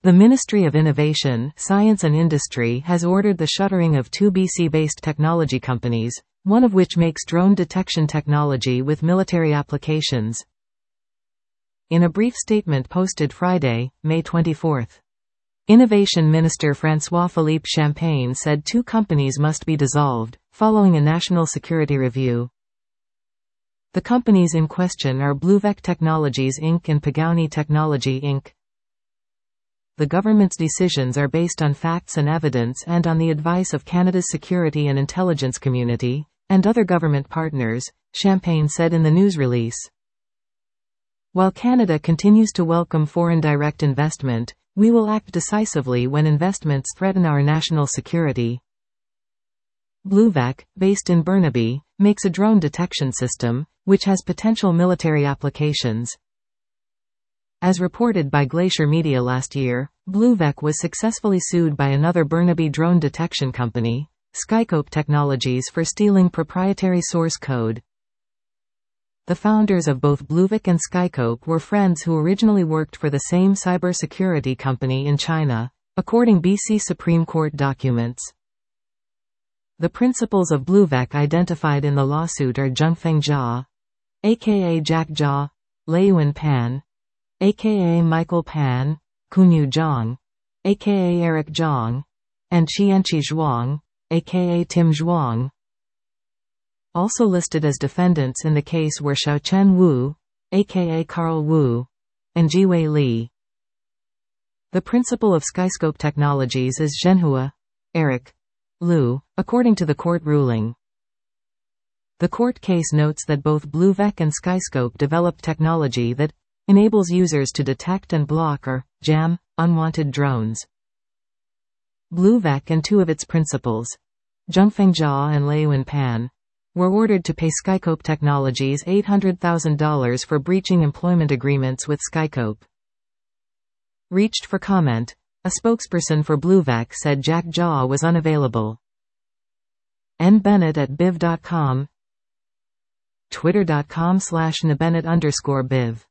The Ministry of Innovation, Science and Industry has ordered the shuttering of 2 BC-based technology companies, one of which makes drone detection technology with military applications. In a brief statement posted Friday, May 24. Innovation Minister François-Philippe Champagne said 2 companies must be dissolved, following a national security review. The companies in question are Bluvec Technologies Inc. and Pagani Technology Inc. The government's decisions are based on facts and evidence and on the advice of Canada's security and intelligence community, and other government partners, Champagne said in the news release. While Canada continues to welcome foreign direct investment, we will act decisively when investments threaten our national security. Bluvec, based in Burnaby, makes a drone detection system, which has potential military applications. As reported by Glacier Media last year, Bluvec was successfully sued by another Burnaby drone detection company, Skycope Technologies, for stealing proprietary source code. The founders of both Bluvec and Skycope were friends who originally worked for the same cybersecurity company in China, according BC Supreme Court documents. The principals of Bluvec identified in the lawsuit are Zhengfeng Jia, aka Jack Jia, Leiyuan Pan, aka Michael Pan, Kunyu Zhang, aka Eric Zhang, and Qianqi Zhuang, aka Tim Zhuang. Also listed as defendants in the case were Xiaochen Wu, aka Carl Wu, and Jiwei Li. The principal of Skyscope Technologies is Zhenhua, Eric Liu, according to the court ruling. The court case notes that both Bluvec and Skyscope developed technology that enables users to detect and block or jam unwanted drones. Bluvec and 2 of its principals, Zhengfeng Jia and Leiyuan Pan, were ordered to pay Skycope Technologies $800,000 for breaching employment agreements with Skycope. Reached for comment, a spokesperson for Bluvec said Jack Jia was unavailable. N. Bennett at biv.com, twitter.com/nbennett_biv